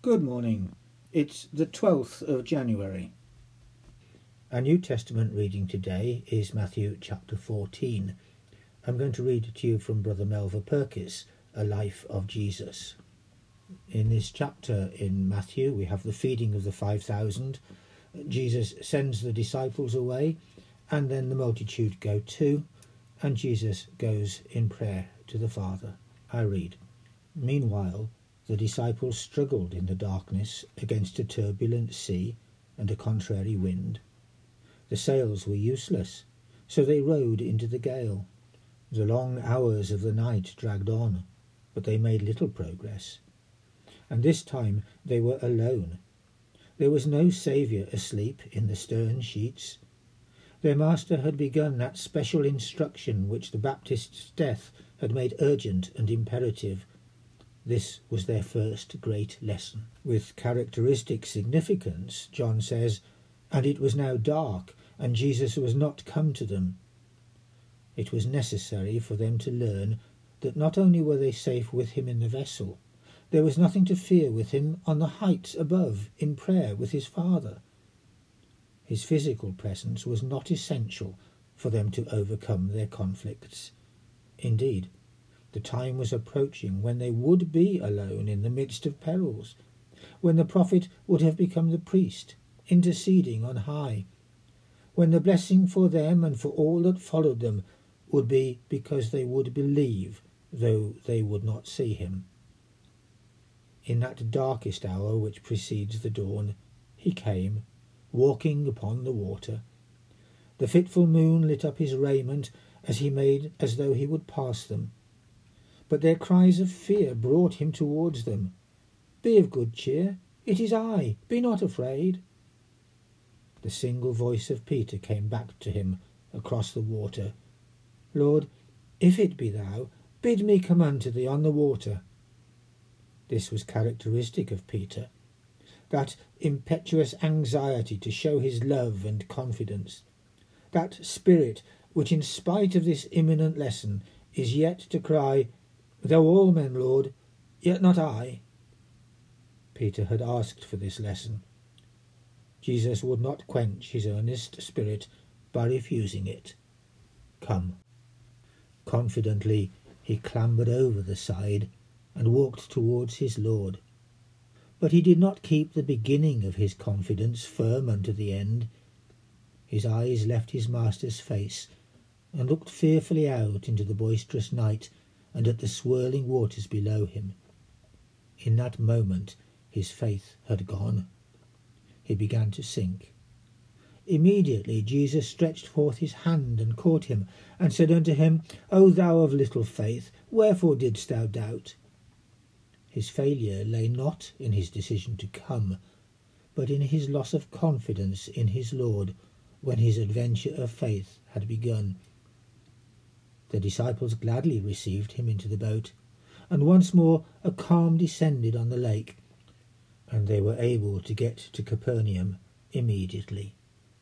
Good morning. It's the 12th of January. Our New Testament reading today is Matthew chapter 14. I'm going to read to you from Brother Melva Purkis, A Life of Jesus. In this chapter in Matthew, we have the feeding of the 5,000. Jesus sends the disciples away, and then the multitude go too, and Jesus goes in prayer to the Father. I read. Meanwhile, the disciples struggled in the darkness against a turbulent sea and a contrary wind. The sails were useless, so they rowed into the gale. The long hours of the night dragged on, but they made little progress. And this time they were alone. There was no Saviour asleep in the stern sheets. Their Master had begun that special instruction which the Baptist's death had made urgent and imperative. This was their first great lesson. With characteristic significance, John says, "And it was now dark, and Jesus was not come to them." It was necessary for them to learn that not only were they safe with him in the vessel, there was nothing to fear with him on the heights above in prayer with his Father. His physical presence was not essential for them to overcome their conflicts. Indeed, the time was approaching when they would be alone in the midst of perils, when the prophet would have become the priest, interceding on high, when the blessing for them and for all that followed them would be because they would believe, though they would not see him. In that darkest hour which precedes the dawn, he came, walking upon the water. The fitful moon lit up his raiment as he made as though he would pass them. But their cries of fear brought him towards them. "Be of good cheer, it is I, be not afraid." The single voice of Peter came back to him across the water. "Lord, if it be thou, bid me come unto thee on the water." This was characteristic of Peter, that impetuous anxiety to show his love and confidence, that spirit which in spite of this imminent lesson is yet to cry, "Though all men, Lord, yet not I." Peter had asked for this lesson. Jesus would not quench his earnest spirit by refusing it. "Come." Confidently he clambered over the side and walked towards his Lord. But he did not keep the beginning of his confidence firm unto the end. His eyes left his Master's face and looked fearfully out into the boisterous night and at the swirling waters below him. In that moment his faith had gone. He began to sink. Immediately Jesus stretched forth his hand and caught him, and said unto him, "O thou of little faith, wherefore didst thou doubt?" His failure lay not in his decision to come, but in his loss of confidence in his Lord when his adventure of faith had begun. The disciples gladly received him into the boat, and once more a calm descended on the lake, and they were able to get to Capernaum immediately.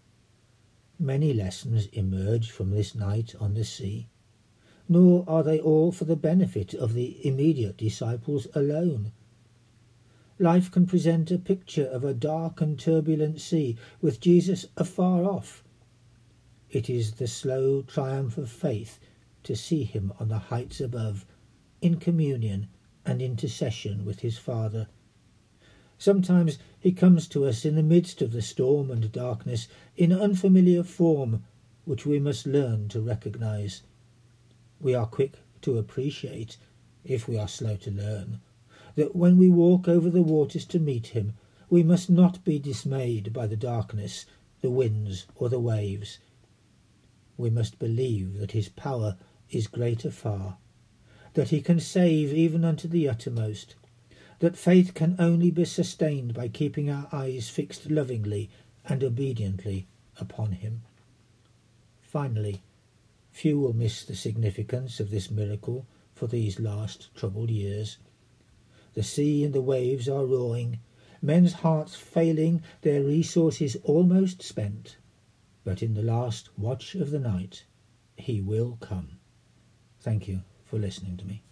Many lessons emerge from this night on the sea, nor are they all for the benefit of the immediate disciples alone. Life can present a picture of a dark and turbulent sea with Jesus afar off. It is the slow triumph of faith to see him on the heights above, in communion and intercession with his Father. Sometimes he comes to us in the midst of the storm and darkness in unfamiliar form, which we must learn to recognize. We are quick to appreciate, if we are slow to learn, that when we walk over the waters to meet him, we must not be dismayed by the darkness, the winds, or the waves. We must believe that his power is greater far, that he can save even unto the uttermost, that faith can only be sustained by keeping our eyes fixed lovingly and obediently upon him. Finally, few will miss the significance of this miracle for these last troubled years. The sea and the waves are roaring, men's hearts failing, their resources almost spent. But in the last watch of the night, he will come. Thank you for listening to me.